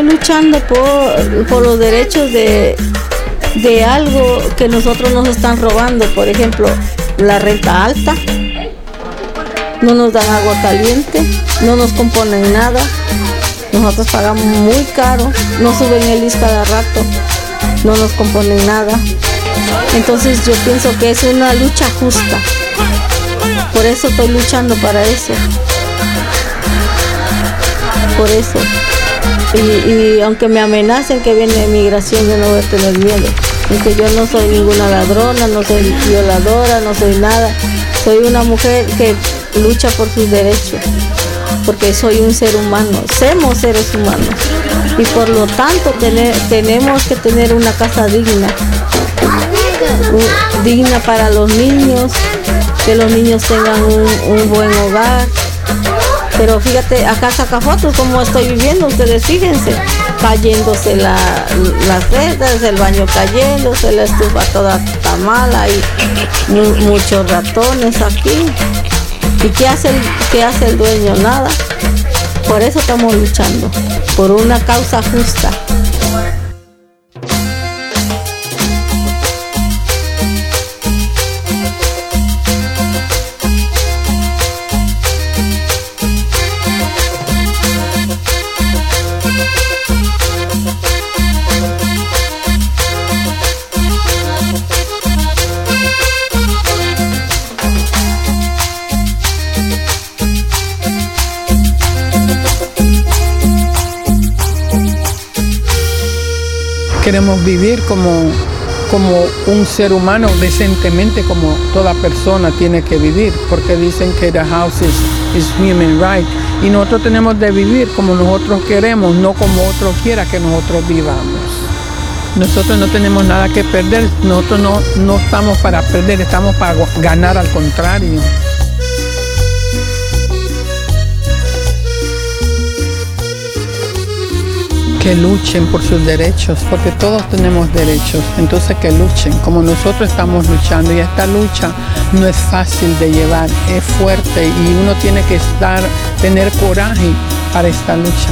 estoy luchando por los derechos de algo que nosotros nos están robando. Por ejemplo, la renta alta, no nos dan agua caliente, no nos componen nada, nosotros pagamos muy caro, no suben el IS cada rato, no nos componen nada. Entonces yo pienso que es una lucha justa, por eso estoy luchando para eso, por eso. Y aunque me amenacen que viene migración, yo no voy a tener miedo, porque yo no soy ninguna ladrona, no soy violadora, no soy nada. Soy una mujer que lucha por sus derechos, porque soy un ser humano, somos seres humanos, y por lo tanto tenemos que tener una casa digna para los niños, que los niños tengan un buen hogar. Pero fíjate, acá saca fotos como estoy viviendo, ustedes fíjense, cayéndose las redes, el baño cayéndose, la estufa toda está mala y muchos ratones aquí. ¿Y qué hace el dueño? Nada. Por eso estamos luchando, por una causa justa. Queremos vivir como un ser humano decentemente, como toda persona tiene que vivir, porque dicen que the house is human right, y nosotros tenemos de vivir como nosotros queremos, no como otro quiera que nosotros vivamos. Nosotros no tenemos nada que perder, nosotros no estamos para perder, estamos para ganar, al contrario. Que luchen por sus derechos, porque todos tenemos derechos, entonces que luchen, como nosotros estamos luchando, y esta lucha no es fácil de llevar, es fuerte, y uno tiene que tener coraje para esta lucha.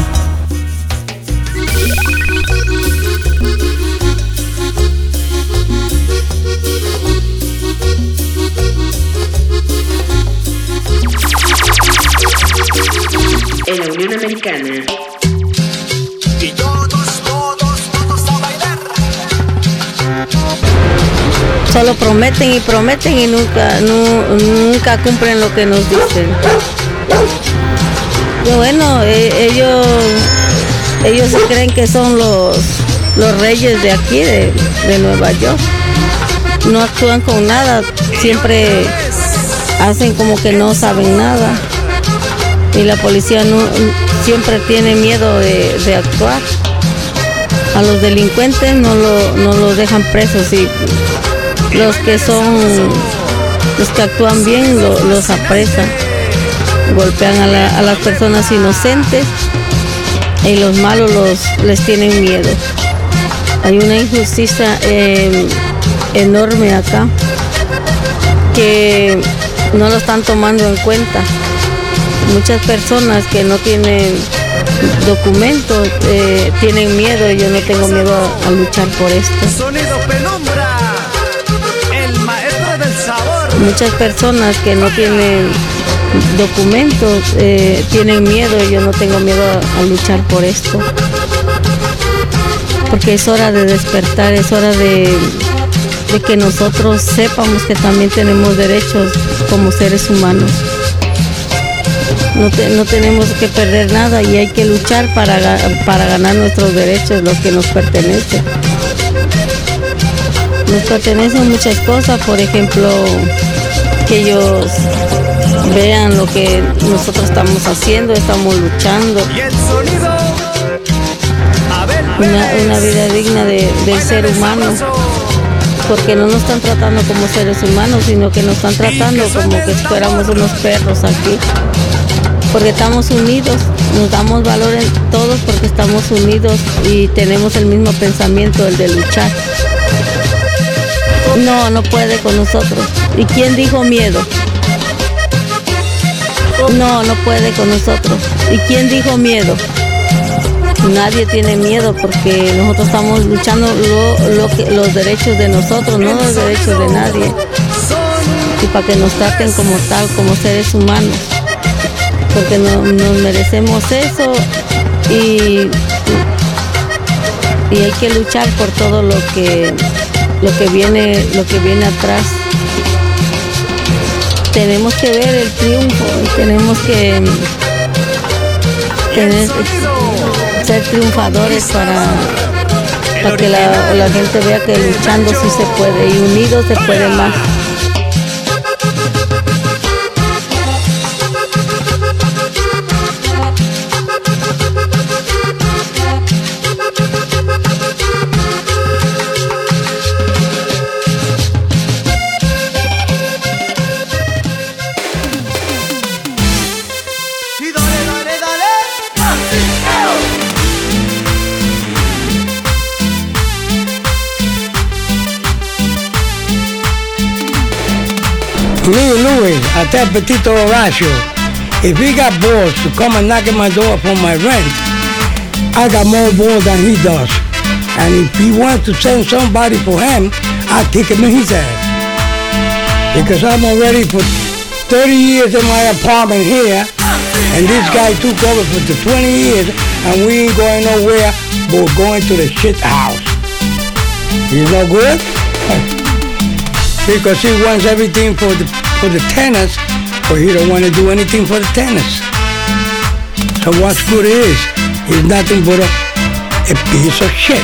En la Unión Americana. Solo prometen y prometen y nunca cumplen lo que nos dicen. Y bueno, ellos se creen que son los reyes de aquí, de Nueva York. No actúan con nada, siempre hacen como que no saben nada. Y la policía siempre tiene miedo de actuar. A los delincuentes no los dejan presos, y los que actúan bien los apresan, golpean a las personas inocentes, y los malos les tienen miedo. Hay una injusticia enorme acá que no lo están tomando en cuenta. Muchas personas que no tienen documentos tienen miedo, y yo no tengo miedo a luchar por esto. Sonido Penumbra, el maestro del sabor. Muchas personas que no tienen documentos tienen miedo, y yo no tengo miedo a luchar por esto, porque es hora de despertar, es hora de que nosotros sepamos que también tenemos derechos como seres humanos. No tenemos que perder nada, y hay que luchar para ganar nuestros derechos, lo que nos pertenece. Nos pertenecen muchas cosas, por ejemplo, que ellos vean lo que nosotros estamos haciendo, estamos luchando. Una vida digna del ser humano, porque no nos están tratando como seres humanos, sino que nos están tratando como que fuéramos unos perros aquí. Porque estamos unidos, nos damos valor en todos porque estamos unidos y tenemos el mismo pensamiento, el de luchar. No puede con nosotros. ¿Y quién dijo miedo? No puede con nosotros. ¿Y quién dijo miedo? nadie tiene miedo porque nosotros estamos luchando los derechos de nosotros, no los derechos de nadie. Y para que nos traten como tal, como seres humanos. Porque nos merecemos eso y hay que luchar por todo lo que viene atrás. Tenemos que ver el triunfo, tenemos que ser triunfadores para que la gente vea que luchando sí se puede y unidos se puede más. Louis, I tell Petito Horacio, if he got balls to come and knock at my door for my rent, I got more balls than he does. And if he wants to send somebody for him, I'll kick him in his ass. Because I'm already for 30 years in my apartment here, and this guy took over for the 20 years, and we ain't going nowhere but going to the shit house. He's no good? Because he wants everything for the tenants, but he don't want to do anything for the tenants. So what's good is, he's nothing but a piece of shit.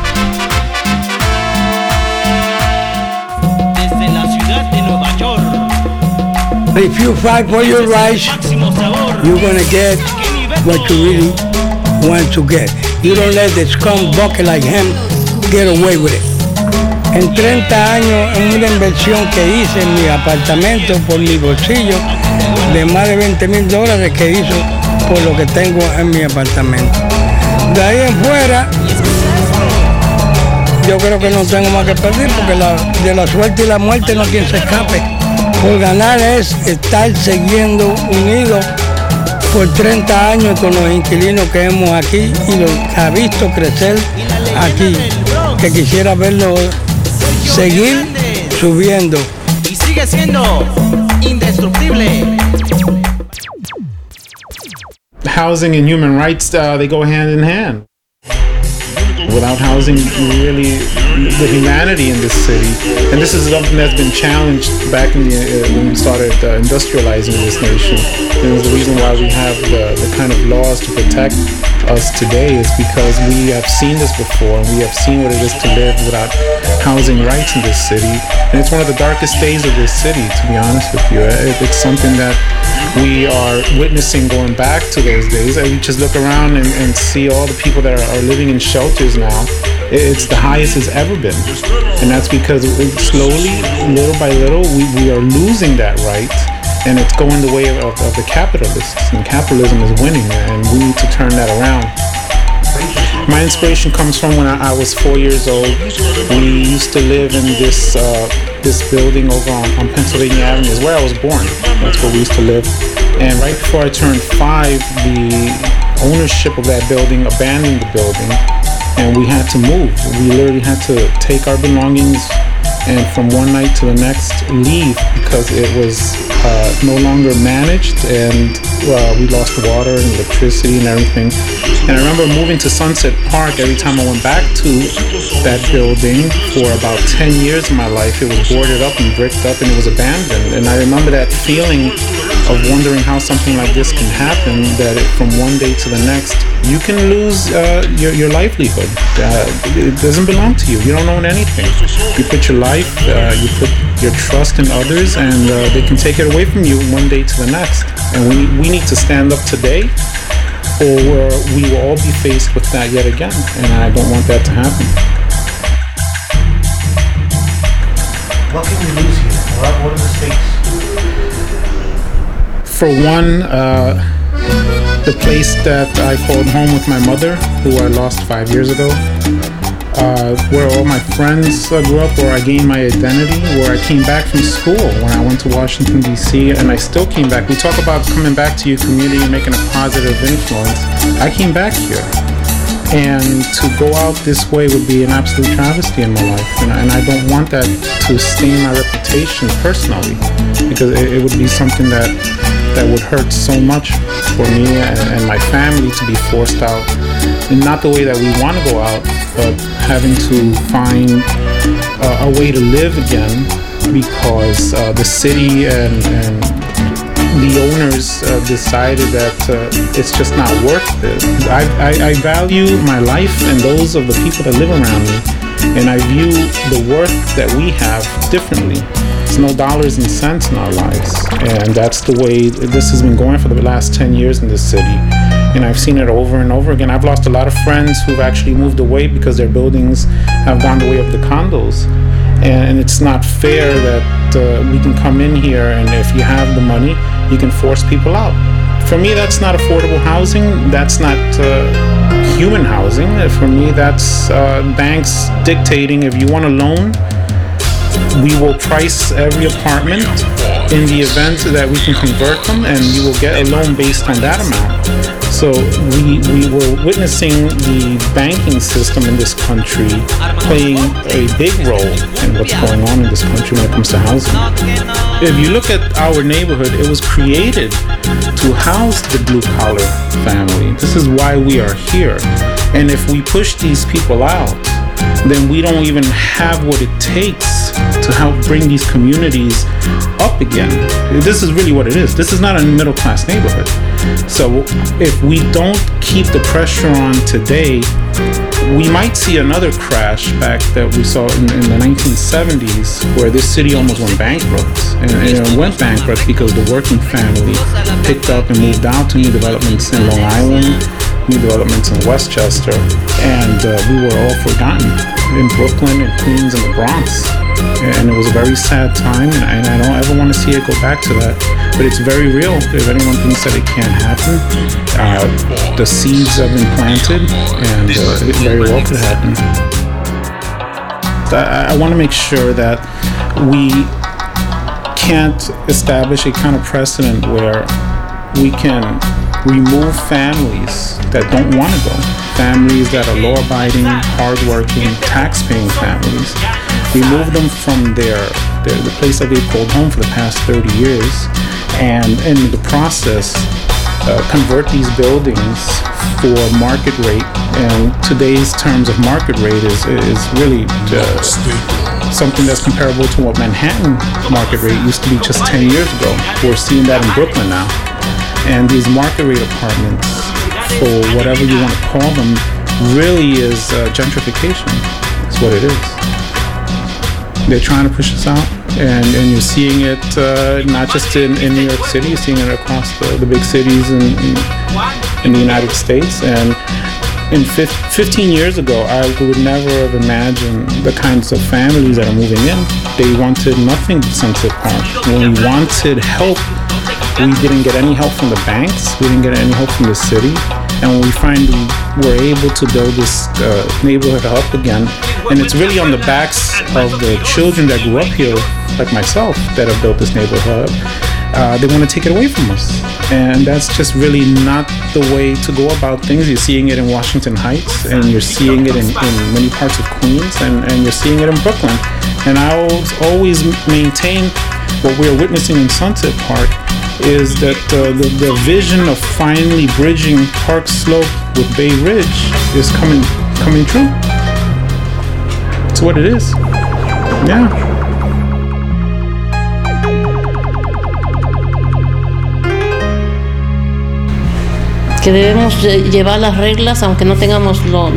Desde la ciudad de Nueva York. If you fight for your rights, you're gonna get what you really want to get. You don't let the scum bucket like him get away with it. En 30 años, en una inversión que hice en mi apartamento por mi bolsillo, de más de $20,000 que hizo por lo que tengo en mi apartamento. De ahí en fuera, yo creo que no tengo más que perder, porque de la suerte y la muerte no hay quien se escape. Por ganar es estar siguiendo unidos por 30 años con los inquilinos que hemos aquí y los ha visto crecer aquí, que quisiera verlo seguir subiendo. Y sigue siendo indestructible. Housing and human rights, they go hand in hand. Without housing, really, the humanity in this city, and this is something that's been challenged back in when we started industrializing this nation. And the reason why we have the kind of laws to protect us today is because we have seen this before, and we have seen what it is to live without housing rights in this city. And it's one of the darkest days of this city, to be honest with you. It's something that we are witnessing going back to those days. And we just look around and see all the people that are living in shelters now. It's the highest it's ever been. And that's because slowly, little by little, we are losing that right. And it's going the way of the capitalists. And capitalism is winning, and we need to turn that around. My inspiration comes from when I was 4 years old. We used to live in this building over on Pennsylvania Avenue, is where I was born. That's where we used to live. And right before I turned 5, the ownership of that building abandoned the building, and we had to move. We literally had to take our belongings and from one night to the next leave because it was no longer managed, and we lost water and electricity and everything. And I remember moving to Sunset Park. Every time I went back to that building for about 10 years of my life, it was boarded up and bricked up and it was abandoned. And I remember that feeling of wondering how something like this can happen, that from one day to the next, you can lose your livelihood. It doesn't belong to you. You don't own anything. You put your life, you put your trust in others, and they can take it away from you one day to the next. And we need to stand up today, or we will all be faced with that yet again. And I don't want that to happen. What can we lose here? What are the stakes? For one, the place that I called home with my mother, who I lost 5 years ago, where all my friends grew up, where I gained my identity, where I came back from school when I went to Washington, D.C., and I still came back. We talk about coming back to your community and making a positive influence. I came back here. And to go out this way would be an absolute travesty in my life. And I don't want that to stain my reputation personally, because it would be something that would hurt so much for me and my family to be forced out. And not the way that we want to go out, but having to find a way to live again because the city and the owners decided that it's just not worth it. I value my life and those of the people that live around me, and I view the worth that we have differently. There's no dollars and cents in our lives, and that's the way this has been going for the last 10 years in this city. And I've seen it over and over again. I've lost a lot of friends who've actually moved away because their buildings have gone the way of the condos. And it's not fair that we can come in here and if you have the money, you can force people out. For me, that's not affordable housing. That's not human housing. For me, that's banks dictating if you want a loan, we will price every apartment in the event that we can convert them, and you will get a loan based on that amount. So we were witnessing the banking system in this country playing a big role in what's going on in this country when it comes to housing. If you look at our neighborhood, it was created to house the blue-collar family. This is why we are here. And if we push these people out, then we don't even have what it takes to help bring these communities up again. This is really what it is. This is not a middle-class neighborhood. So if we don't keep the pressure on today, we might see another crash back that we saw in the 1970s, where this city almost went bankrupt. And it went bankrupt because the working family picked up and moved out to new developments in Long Island, new developments in Westchester, and we were all forgotten in Brooklyn and Queens and the Bronx. And it was a very sad time, and I don't ever want to see it go back to that. But it's very real. If anyone thinks that it can't happen, the seeds have been planted, and it very well could happen. I want to make sure that we can't establish a kind of precedent where we can remove families that don't want to go, families that are law-abiding, hard-working, tax-paying families. Remove them from the place that they've called home for the past 30 years, and in the process, convert these buildings for market rate. And today's terms of market rate is really something that's comparable to what Manhattan market rate used to be just 10 years ago. We're seeing that in Brooklyn now. And these market rate apartments, for whatever you want to call them, really is gentrification. That's what it is. They're trying to push us out, and you're seeing it not just in New York City, you're seeing it across the big cities in the United States. And 15 years ago, I would never have imagined the kinds of families that are moving in. They wanted nothing but Sunset Park. When we wanted help, we didn't get any help from the banks, we didn't get any help from the city. And when we finally were able to build this neighborhood up again, and it's really on the backs of the children that grew up here, like myself, that have built this neighborhood, they want to take it away from us. And that's just really not the way to go about things. You're seeing it in Washington Heights, and you're seeing it in many parts of Queens, and you're seeing it in Brooklyn. And I always maintain what we're witnessing in Sunset Park is that the vision of finally bridging Park Slope with Bay Ridge is coming true. It's what it is. Yeah. Que debemos llevar las reglas aunque no tengamos lo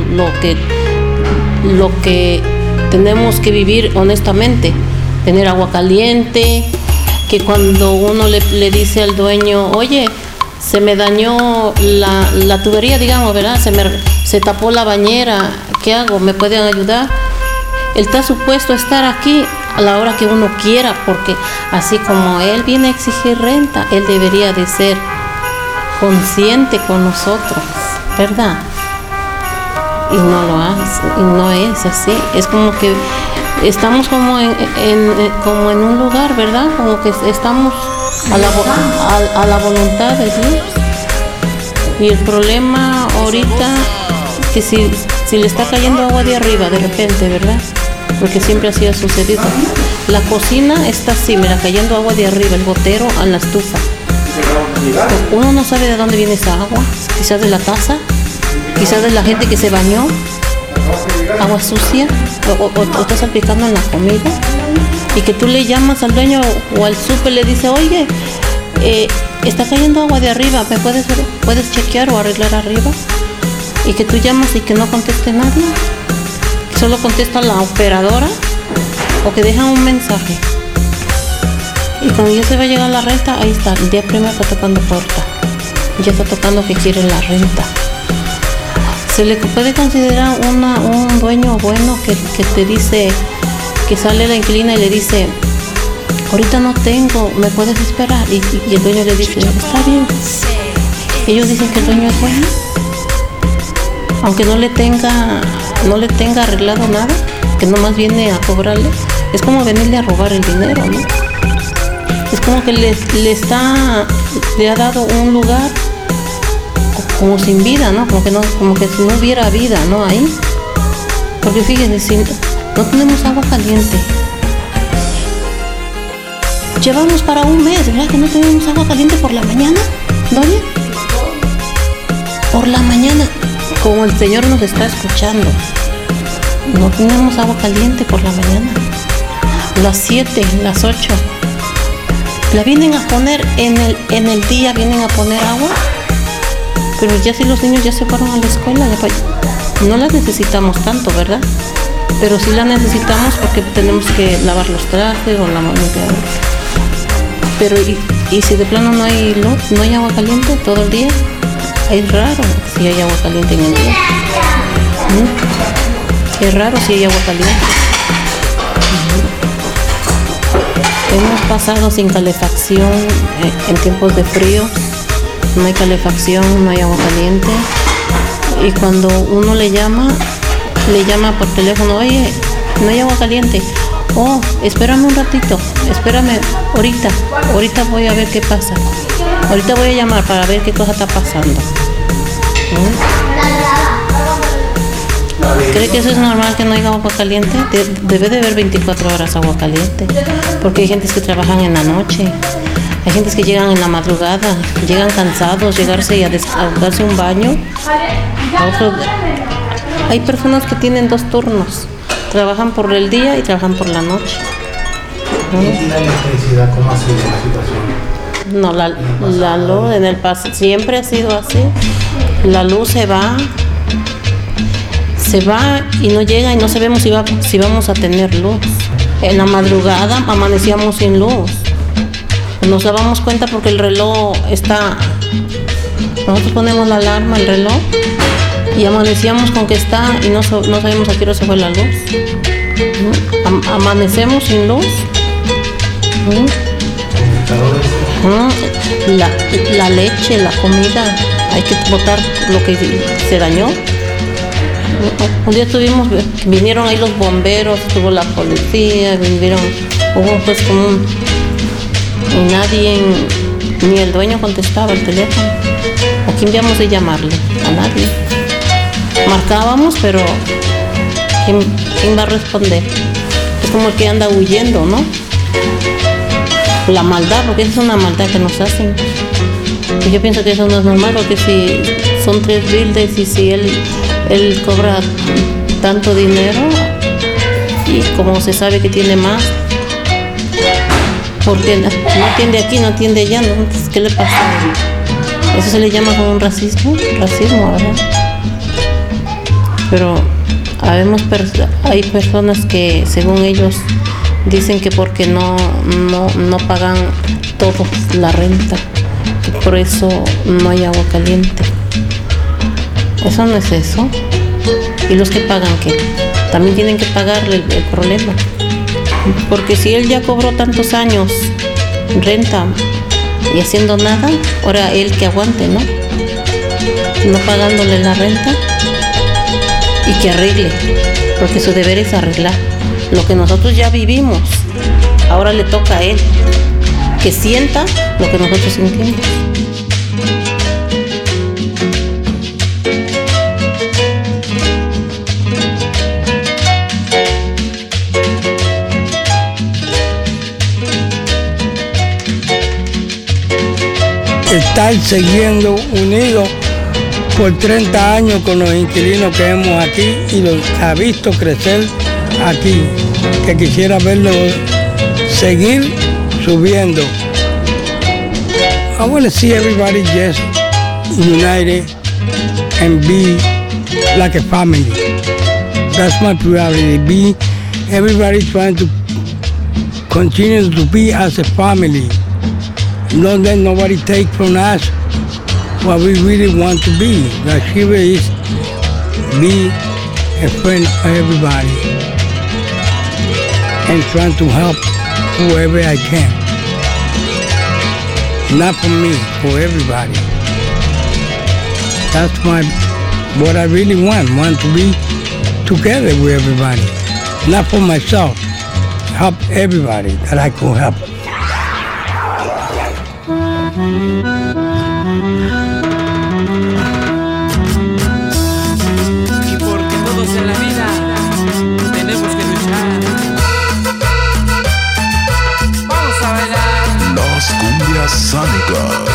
que tenemos que vivir honestamente, tener agua caliente, que cuando uno le dice al dueño, oye, se me dañó la tubería, digamos, ¿verdad? Se tapó la bañera, ¿qué hago? ¿Me pueden ayudar? Él está supuesto a estar aquí a la hora que uno quiera, porque así como él viene a exigir renta, él debería de ser consciente con nosotros, ¿verdad? Y no lo hace, y no es así. Es como que estamos como en un lugar, ¿verdad? Como que estamos a la voluntad de Dios. Y el problema ahorita que si le está cayendo agua de arriba de repente, ¿verdad? Porque siempre así ha sucedido. La cocina está así, mira, cayendo agua de arriba, el gotero a la estufa. Uno no sabe de dónde viene esa agua, quizás de la taza, quizás de la gente que se bañó, agua sucia, o está salpicando en la comida, y que tú le llamas al dueño o al súper, le dice, oye, está cayendo agua de arriba, ¿me puedes chequear o arreglar arriba? Y que tú llamas y que no conteste nadie, que solo contesta la operadora o que deja un mensaje. Y cuando ya se va a llegar la renta, ahí está, el día primero está tocando puerta, ya está tocando que quiere la renta. Se le puede considerar un dueño bueno que te dice, que sale la inquilina y le dice, ahorita no tengo, ¿me puedes esperar? Y el dueño le dice, está bien. Ellos dicen que el dueño es bueno, aunque no le tenga arreglado nada, que nomás viene a cobrarle. Es como venirle a robar el dinero, ¿no? Es como que le ha dado un lugar como sin vida, ¿no? Como que si no hubiera vida, ¿no? Ahí. Porque fíjense, si no tenemos agua caliente. Llevamos para un mes, ¿verdad? Que no tenemos agua caliente por la mañana, doña. Por la mañana, como el Señor nos está escuchando. No tenemos agua caliente por la mañana. Las 7, las 8. La vienen a poner en el día, vienen a poner agua. Pero ya si los niños ya se fueron a la escuela, no las necesitamos tanto, ¿verdad? Pero sí la necesitamos porque tenemos que lavar los trajes o la limpiar. Pero y si de plano no hay luz, no hay agua caliente todo el día, es raro si hay agua caliente en el día. Es raro si hay agua caliente. Hemos pasado sin calefacción en tiempos de frío. No hay calefacción, no hay agua caliente. Y cuando uno le llama por teléfono, oye, no hay agua caliente. Oh, espérame un ratito, espérame, ahorita voy a ver qué pasa. Ahorita voy a llamar para ver qué cosa está pasando. ¿Cree que eso es normal que no haya agua caliente? Debe de haber 24 horas agua caliente. Porque hay gente que trabajan en la noche. Hay gente que llegan en la madrugada, llegan cansados, llegarse y a darse un baño. Hay personas que tienen 2 turnos, trabajan por el día y trabajan por la noche. ¿Y la electricidad cómo ha sido la situación? No, la luz en el pasado siempre ha sido así. La luz se va y no llega y no sabemos si vamos a tener luz. En la madrugada amanecíamos sin luz. Nos dábamos cuenta porque el reloj está... Nosotros ponemos la alarma, el reloj, y amanecíamos con que está y no sabemos a qué hora se fue la luz. Amanecemos sin luz. La leche, la comida, hay que botar lo que se dañó. Un día vinieron ahí los bomberos, estuvo la policía, hubo pues como y nadie, ni el dueño contestaba el teléfono. ¿A quién enviamos de llamarle? A nadie. Marcábamos, pero ¿quién va a responder? Es como el que anda huyendo, ¿no? La maldad, porque esa es una maldad que nos hacen. Y yo pienso que eso no es normal, porque si son 3 builders y si él cobra tanto dinero y como se sabe que tiene más, porque no atiende aquí, no atiende allá, ¿no? Entonces, ¿qué le pasa? Eso se le llama como un racismo, ¿verdad? Pero hay personas que según ellos dicen que porque no pagan todo la renta, que por eso no hay agua caliente. Eso no es eso. ¿Y los que pagan qué? También tienen que pagarle el problema. Porque si él ya cobró tantos años renta y haciendo nada, ahora él que aguante, ¿no? No pagándole la renta y que arregle, porque su deber es arreglar. Lo que nosotros ya vivimos, ahora le toca a él que sienta lo que nosotros sentimos. estar siguiendo unidos por 30 años con los inquilinos que hemos aquí y los ha visto crecer aquí, que quisiera verlo seguir subiendo. I want to see everybody just united and be like a family. That's my priority. Be everybody trying to continue to be as a family. Don't let nobody take from us what we really want to be. The Shiva is be a friend of everybody and trying to help whoever I can. Not for me, for everybody. That's what I really want to be together with everybody. Not for myself, help everybody that I could help. Y porque todos en la vida tenemos que luchar. Vamos a bailar las cumbias sánicas.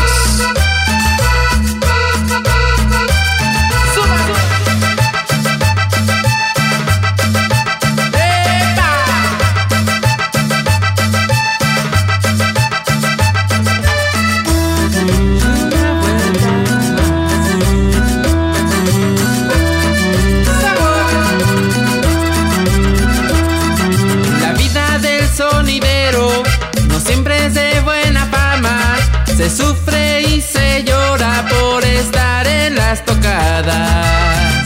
Se sufre y se llora por estar en las tocadas.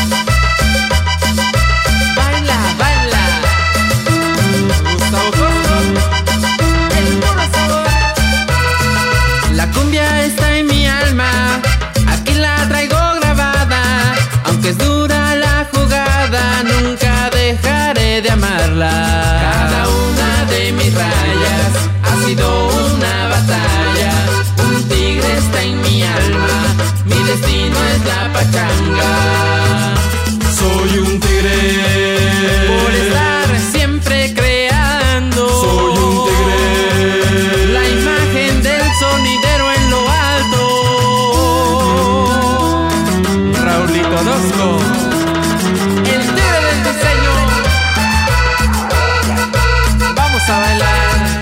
Baila, baila. Gustavo Costo, el puro sabor. La cumbia está en mi alma, aquí la traigo grabada. Aunque es dura la jugada, nunca dejaré de amarla. Cada una de mis rayas ha sido una batalla. Un tigre está en mi alma, mi destino es la pachanga. Soy un tigre por estar siempre creando. Soy un tigre, la imagen del sonidero en lo alto. Raulito Orozco, el tigre del diseño. Vamos a bailar.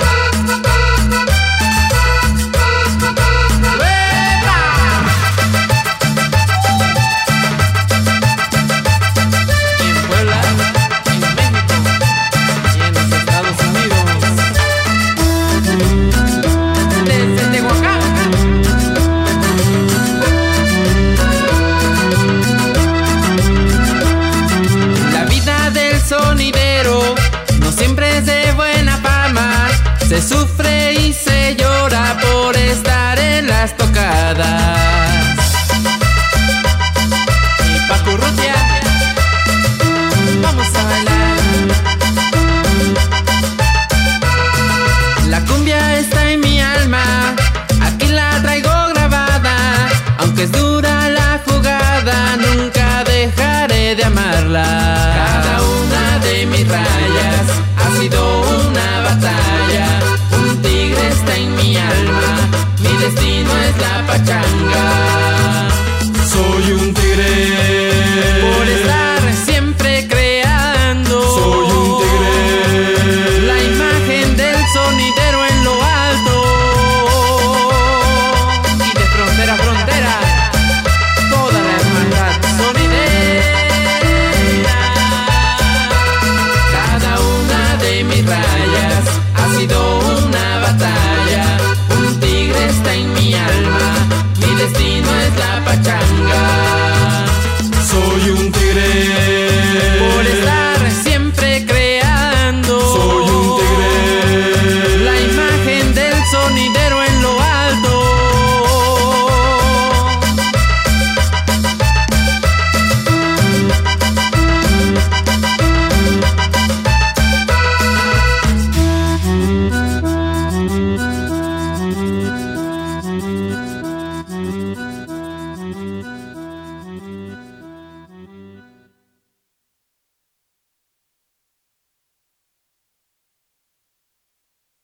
Se sufre y se llora por estar en las tocadas. Y Paco Urrutia, vamos a bailar. La cumbia está en mi alma, aquí la traigo grabada. Aunque es dura la jugada, nunca dejaré de amarla. Cada una de mis rayas ha sido una batalla. Un tigre está en mi alma, mi destino es la pachanga. soy un tigre por estar siempre creando. Soy un tigre, la imagen del sonidero en lo alto. Y de frontera a frontera, toda la hermandad sonidera. Cada una de mis rayas ha sido una batalla. Un tigre está en mi alma, mi destino es la pachanga. soy un tigre